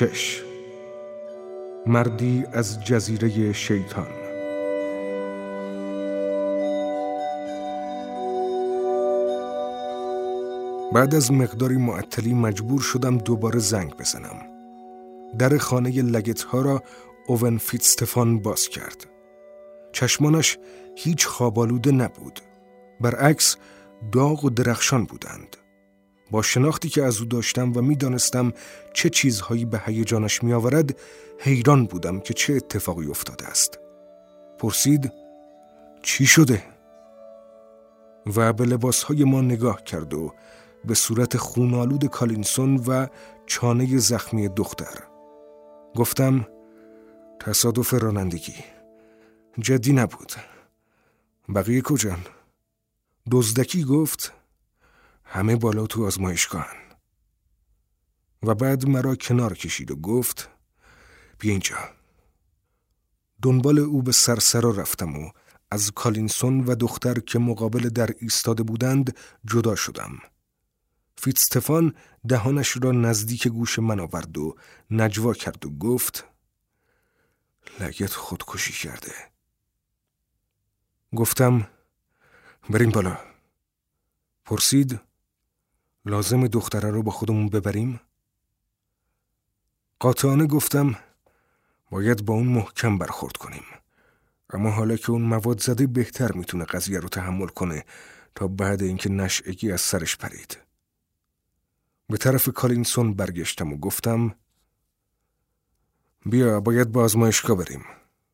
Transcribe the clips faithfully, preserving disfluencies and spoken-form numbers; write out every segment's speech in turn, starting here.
شش. مردی از جزیره شیطان. بعد از مقداری معطلی مجبور شدم دوباره زنگ بزنم. در خانه لگت ها را اوون فیتستفان باز کرد. چشمانش هیچ خوابالوده نبود. برعکس داغ و درخشان بودند. با شناختی که از او داشتم و می دانستم چه چیزهایی به هیجانش می آورد، حیران بودم که چه اتفاقی افتاده است. پرسید: چی شده؟ و به لباسهای ما نگاه کرد و به صورت خونالود کالینسون و چانه زخمی دختر. گفتم: تصادف رانندگی، جدی نبود. بقیه کجان؟ دزدکی گفت: همه بالا تو آزمایشگاهن. و بعد مرا کنار کشید و گفت: بیا اینجا. دنبال او به سرسرا رفتم و از کالینسون و دختر که مقابل در ایستاده بودند جدا شدم. فیتستفان دهانش را نزدیک گوش من آورد و نجوا کرد و گفت: لگت خودکشی کرده. گفتم: بریم بالا. پرسید: لازم دختره رو با خودمون ببریم؟ قاطعانه گفتم: باید با اون محکم برخورد کنیم. اما حالا که اون مواد زده بهتر میتونه قضیه رو تحمل کنه تا بعد اینکه نشئگی از سرش پرید. به طرف کالینسون برگشتم و گفتم: بیا باید با آزمایشگاه بریم.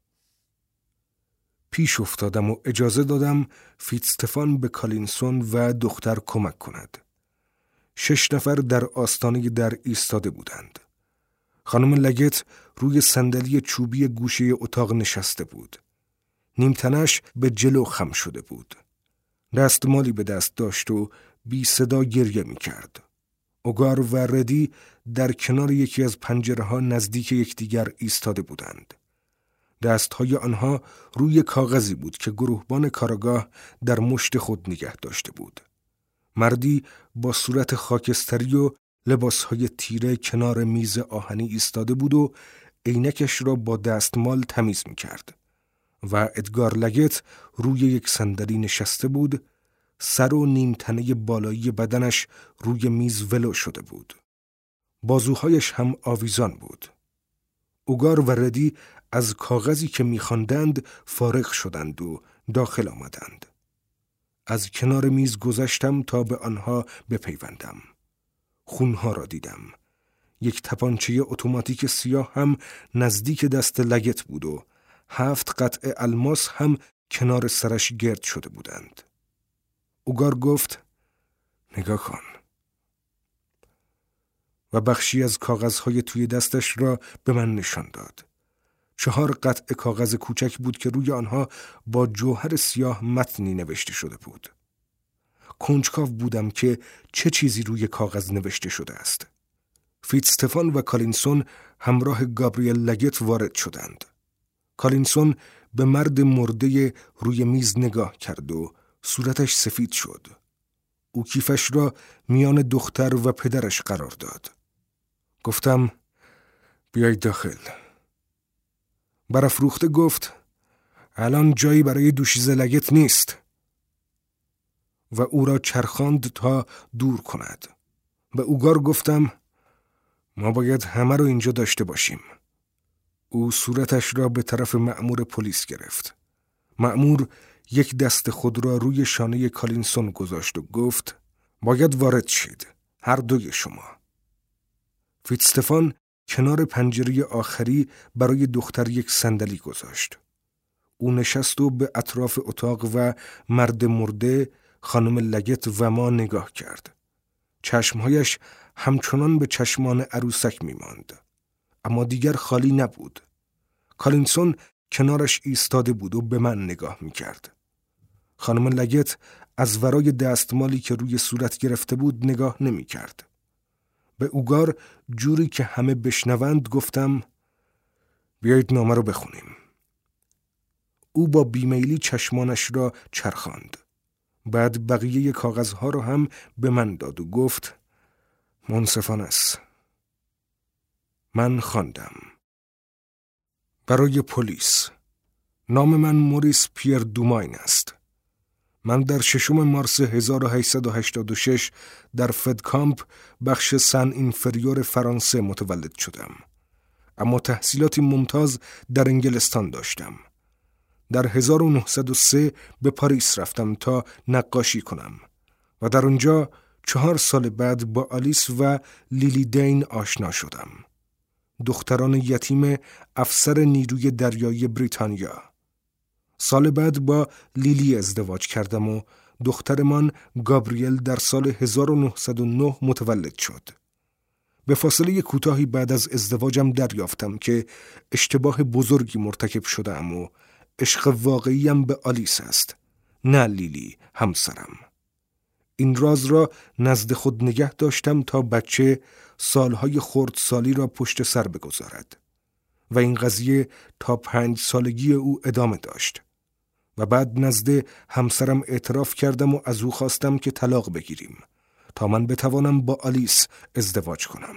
پیش افتادم و اجازه دادم فیتستفان به کالینسون و دختر کمک کند. شش نفر در آستانه در ایستاده بودند. خانم لگت روی صندلی چوبی گوشه اتاق نشسته بود. نیمتنش به جلو خم شده بود. دستمالی به دست داشت و بی صدا گریه می کرد. اوگار و ردی در کنار یکی از پنجره ها نزدیک یکدیگر ایستاده بودند. دستهای آنها روی کاغذی بود که گروهبان کاراگاه در مشت خود نگه داشته بود. مردی با صورت خاکستری و لباسهای تیره کنار میز آهنی ایستاده بود و عینکش را با دستمال تمیز می کرد. و ادگار لگت روی یک صندلی نشسته بود، سر و نیمتنه بالایی بدنش روی میز ولو شده بود. بازوهایش هم آویزان بود. اوگار و ردی از کاغذی که می‌خواندند فارغ شدند و داخل آمدند. از کنار میز گذشتم تا به آنها بپیوندم. خونها را دیدم. یک تپانچه اتوماتیک سیاه هم نزدیک دست لگت بود و هفت قطعه الماس هم کنار سرش گرد شده بودند. اوگار گفت: نگاه کن. و بخشی از کاغذهای توی دستش را به من نشان داد. چهار قطعه کاغذ کوچک بود که روی آنها با جوهر سیاه متنی نوشته شده بود. کنجکاو بودم که چه چیزی روی کاغذ نوشته شده است. فیتستفان و کالینسون همراه گابریل لگت وارد شدند. کالینسون به مرد مرده روی میز نگاه کرد و صورتش سفید شد. او کیفش را میان دختر و پدرش قرار داد. گفتم: بیایید داخل. برافروخته گفت: الان جایی برای دوشیزه لگت نیست. و او را چرخاند تا دور کند. به اوگار گفتم: ما باید همه رو اینجا داشته باشیم. او صورتش را به طرف مأمور پلیس گرفت. مأمور یک دست خود را روی شانه کالینسون گذاشت و گفت: باید وارد شید، هر دوی شما. فیتستفان کنار پنجره آخری برای دختر یک صندلی گذاشت. او نشست و به اطراف اتاق و مرد مرده، خانم لگت و ما نگاه کرد. چشمهایش همچنان به چشمان عروسک می ماند. اما دیگر خالی نبود. کالینسون کنارش ایستاده بود و به من نگاه می کرد. خانم لگت از ورای دستمالی که روی صورت گرفته بود نگاه نمی کرد. به اوگار جوری که همه بشنوند گفتم: بیایید نامه رو بخونیم. او با بیمیلی چشمانش را چرخاند. بعد بقیه کاغذها رو هم به من داد و گفت: منصفانه است. من خواندم. برای پلیس. نام من موریس پیر دوماین است. من در ششم مارس هزار و هشتصد و هشتاد و شش در فدکامپ بخش سن اینفریور فرانسه متولد شدم. اما تحصیلاتی ممتاز در انگلستان داشتم. در هزار و نهصد و سه به پاریس رفتم تا نقاشی کنم و در آنجا چهار سال بعد با آلیس و لیلی دین آشنا شدم. دختران یتیم افسر نیروی دریایی بریتانیا. سال بعد با لیلی ازدواج کردم و دخترمان گابریل در سال هزار و نهصد و نه متولد شد. به فاصله کوتاهی بعد از ازدواجم دریافتم که اشتباه بزرگی مرتکب شدم و عشق واقعیم به آلیس است، نه لیلی همسرم. این راز را نزد خود نگه داشتم تا بچه سالهای خردسالی را پشت سر بگذارد و این قضیه تا پنج سالگی او ادامه داشت و بعد نزد همسرم اعتراف کردم و از او خواستم که طلاق بگیریم تا من بتوانم با آلیس ازدواج کنم.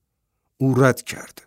او رد کرد.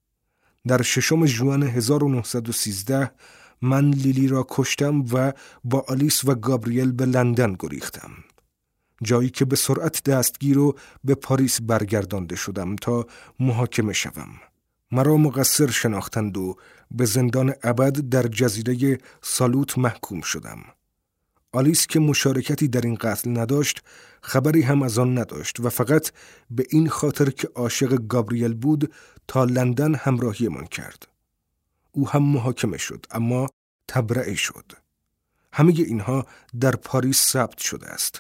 در ششم ژوئن هزار و نهصد و سیزده من لیلی را کشتم و با آلیس و گابریل به لندن گریختم، جایی که به سرعت دستگیر و به پاریس برگردانده شدم تا محاکمه شوم. مرا مقصر شناختند و به زندان ابد در جزیره سالوت محکوم شدم. آلیس که مشارکتی در این قتل نداشت، خبری هم از آن نداشت و فقط به این خاطر که عاشق گابریل بود تا لندن همراهی من کرد. او هم محاکمه شد اما تبرئه شد. همه اینها در پاریس ثبت شده است.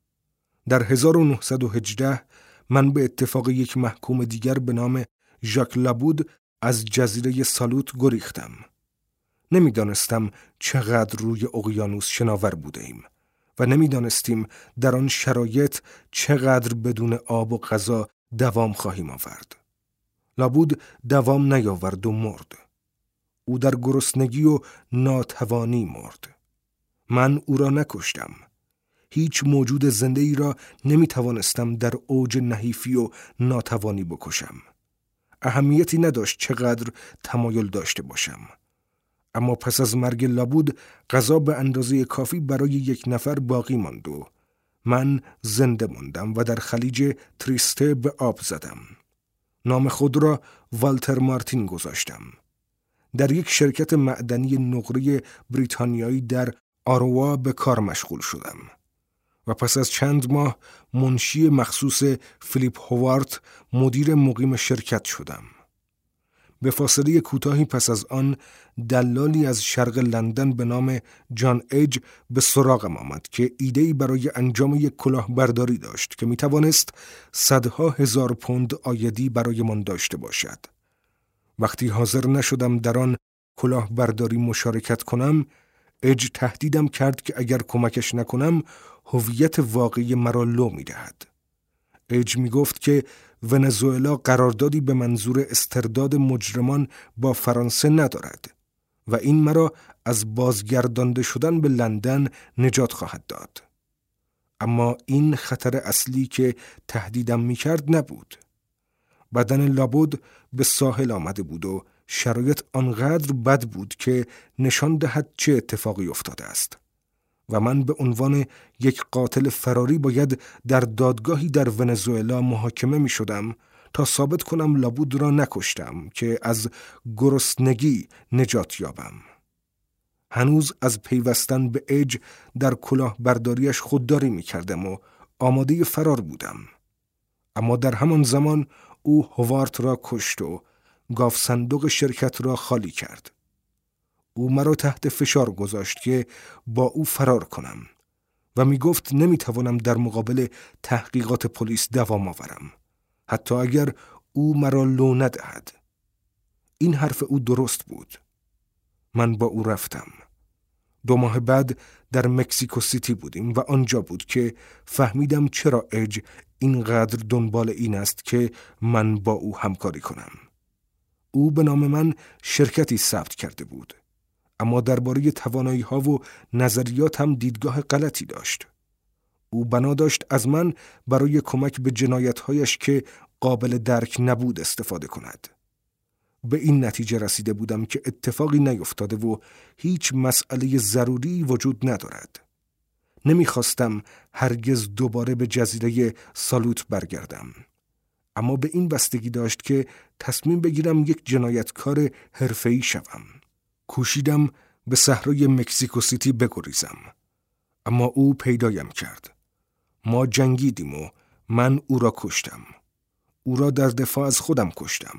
در هزار و نهصد و هجده من به اتفاق یک محکوم دیگر به نام ژاک لابود از جزیره سالوت گریختم. نمیدانستم چقدر روی اقیانوس شناور بوده ایم و نمیدانستیم در آن شرایط چقدر بدون آب و غذا دوام خواهیم آورد. لابود دوام نیاورد و مرد. او در گرسنگی و ناتوانی مرد. من او را نکشتم. هیچ موجود زنده ای را نمی توانستم در اوج نحیفی و ناتوانی بکشم. اهمیتی نداشت چقدر تمایل داشته باشم. اما پس از مرگ لابود غذا به اندازه کافی برای یک نفر باقی ماند و من زنده ماندم و در خلیج تریسته به آب زدم. نام خود را والتر مارتین گذاشتم. در یک شرکت معدنی نقره بریتانیایی در آروا به کار مشغول شدم و پس از چند ماه منشی مخصوص فیلیپ هوارت مدیر مقیم شرکت شدم. به فاصله کوتاهی پس از آن دلالی از شرق لندن به نام جان ایج به سراغم آمد که ایده‌ای برای انجام یک کلاهبرداری داشت که میتوانست صدها هزار پوند عایدی برای من داشته باشد. وقتی حاضر نشدم در آن کلاهبرداری مشارکت کنم، ایج تهدیدم کرد که اگر کمکش نکنم هویت واقعی مرا لو می‌دهد. ایج میگفت که ونزوئلا قراردادی به منظور استرداد مجرمان با فرانسه ندارد و این مرا از بازگردانده شدن به لندن نجات خواهد داد. اما این خطر اصلی که تهدیدم می‌کرد نبود. بدن لابود به ساحل آمده بود و شرایط آنقدر بد بود که نشان دهد چه اتفاقی افتاده است و من به عنوان یک قاتل فراری باید در دادگاهی در ونزوئلا محاکمه می شدم تا ثابت کنم لابود را نکشتم که از گرسنگی نجات یابم. هنوز از پیوستن به ایج در کلاهبرداریش خودداری می کردم و آماده فرار بودم. اما در همان زمان او هوارت را کشت و گاف صندوق شرکت را خالی کرد. او مرا تحت فشار گذاشت که با او فرار کنم و می گفت نمی توانم در مقابل تحقیقات پلیس دوام آورم، حتی اگر او مرا لو ندهد. این حرف او درست بود. من با او رفتم. دو ماه بعد در مکزیکو سیتی بودیم و آنجا بود که فهمیدم چرا ایج اینقدر دنبال این است که من با او همکاری کنم. او به نام من شرکتی ثبت کرده بود، اما درباره توانایی‌ها و نظریات هم دیدگاه غلطی داشت. او بنا داشت از من برای کمک به جنایت‌هایش که قابل درک نبود استفاده کند. به این نتیجه رسیده بودم که اتفاقی نیفتاده و هیچ مسئله ضروری وجود ندارد. نمیخواستم هرگز دوباره به جزیره سالوت برگردم. اما به این بستگی داشت که تصمیم بگیرم یک جنایتکار حرفه‌ای شوم. کوشیدم به صحرای مکزیکو سیتی بگریزم. اما او پیدایم کرد. ما جنگیدیم و من او را کشتم. او را در دفاع از خودم کشتم.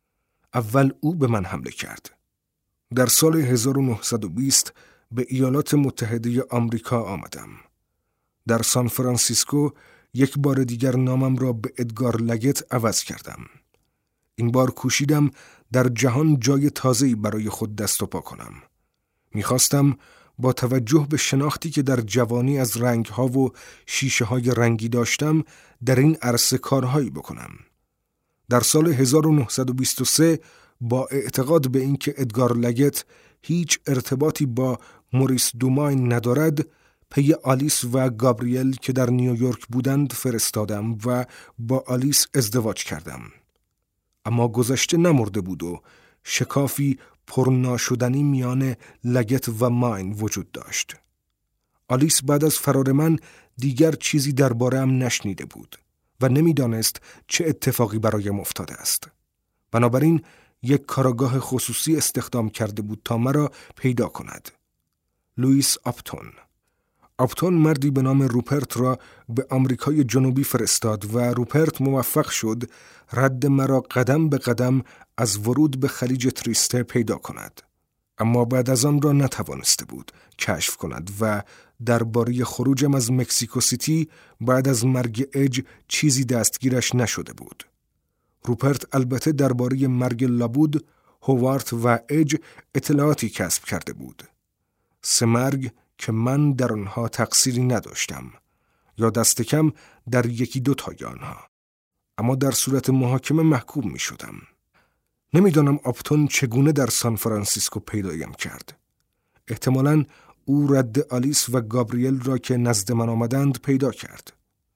اول او به من حمله کرد. در سال هزار و نهصد و بیست به ایالات متحده آمریکا آمدم. در سان فرانسیسکو یک بار دیگر نامم را به ادگار لگت عوض کردم. این بار کوشیدم در جهان جای تازه‌ای برای خود دست و پا کنم. می‌خواستم با توجه به شناختی که در جوانی از رنگ‌ها و شیشه‌های رنگی داشتم در این عرصه کارهایی بکنم. در سال هزار و نهصد و بیست و سه با اعتقاد به اینکه ادگار لگت هیچ ارتباطی با موریس دوماین ندارد، پی آلیس و گابریل که در نیویورک بودند فرستادم و با آلیس ازدواج کردم. اما گذشته نمرده بود و شکافی پرناشدنی میان لگت و ماین وجود داشت. آلیس بعد از فرار من دیگر چیزی درباره‌ام نشنیده بود و نمیدانست چه اتفاقی برایم افتاده است. بنابراین یک کاراگاه خصوصی استخدام کرده بود تا مرا پیدا کند. لوئیس آپتون. آپتون مردی به نام روپرت را به آمریکای جنوبی فرستاد و روپرت موفق شد رد مرا قدم به قدم از ورود به خلیج تریسته پیدا کند. اما بعد از آن را نتوانسته بود کشف کند و درباره خروجم از مکزیکو سیتی بعد از مرگ اج چیزی دستگیرش نشده بود. روپرت البته درباره مرگ لابود، هوارت و اج اطلاعاتی کسب کرده بود. سه مرگ که من در آنها تقصیری نداشتم یا دست کم در یکی دو تای آنها. اما در صورت محاکمه محکوم می شدم. نمیدانم آپتون چگونه در سان فرانسیسکو پیدایم کرد. احتمالاً او رد آلیس و گابریل را که نزد من آمدند پیدا کرد.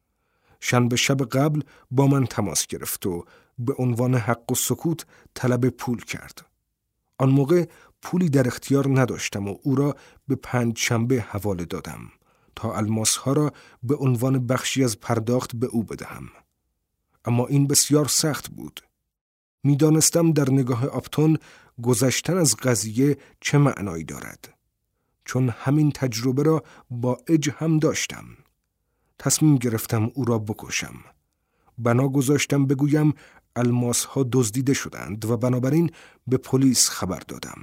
شنبه شب قبل با من تماس گرفت و به عنوان حق و سکوت طلب پول کرد. آن موقع پولی در اختیار نداشتم و او را به پنج شنبه حواله دادم تا الماسها را به عنوان بخشی از پرداخت به او بدهم. اما این بسیار سخت بود. می دانستم در نگاه آپتون گذشتن از قضیه چه معنایی دارد. چون همین تجربه را با اج هم داشتم. تصمیم گرفتم او را بکشم. بنا گذاشتم بگویم الماسها دزدیده شدند و بنابراین به پلیس خبر دادم.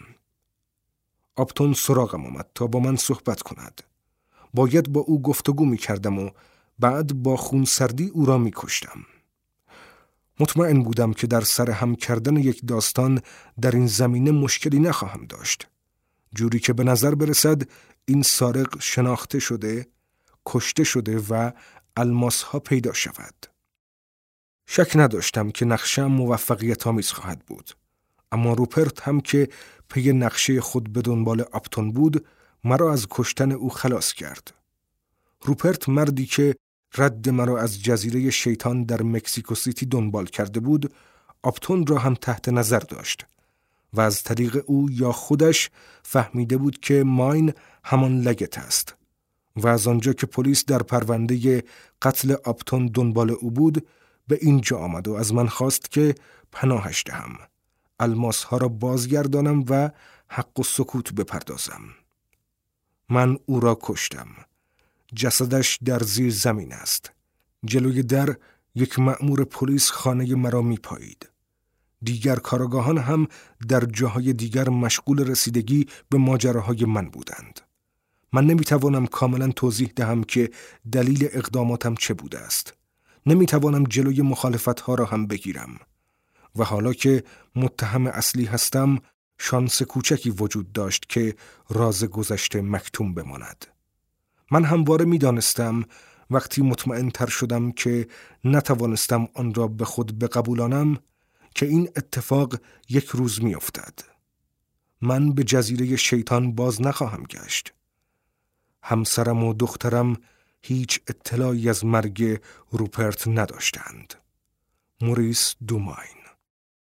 آپتون سراغم آمد تا با من صحبت کند. باید با او گفتگو می کردم و بعد با خونسردی او را می کشتم. مطمئن بودم که در سر هم کردن یک داستان در این زمینه مشکلی نخواهم داشت. جوری که به نظر برسد این سارق شناخته شده، کشته شده و الماسها پیدا شود. شک نداشتم که نقشه‌ام موفقیت آمیز خواهد بود. اما روپرت هم که پی نقشه خود به دنبال آپتون بود، مرا از کشتن او خلاص کرد. روپرت مردی که رد مرا از جزیره شیطان در مکزیکو سیتی دنبال کرده بود، آپتون را هم تحت نظر داشت و از طریق او یا خودش فهمیده بود که ماین همان لگت است و از آنجا که پلیس در پرونده قتل آپتون دنبال او بود، به اینجا آمد و از من خواست که پناهش دهم، الماسها را بازگردانم و حق و سکوت بپردازم. من او را کشتم. جسدش در زیر زمین است. جلوی در یک مأمور پلیس خانه مرا می پایید. دیگر کارآگاهان هم در جاهای دیگر مشغول رسیدگی به ماجراهای من بودند. من نمی توانم کاملا توضیح دهم که دلیل اقداماتم چه بوده است. نمی توانم جلوی مخالفتها را هم بگیرم. و حالا که متهم اصلی هستم، شانس کوچکی وجود داشت که راز گذشته مکتوم بماند. من همواره می دانستم وقتی مطمئن تر شدم که نتوانستم آن را به خود بقبولانم که این اتفاق یک روز می افتد. من به جزیره شیطان باز نخواهم گشت. همسرم و دخترم هیچ اطلاعی از مرگ روپرت نداشتند. موریس دوماین.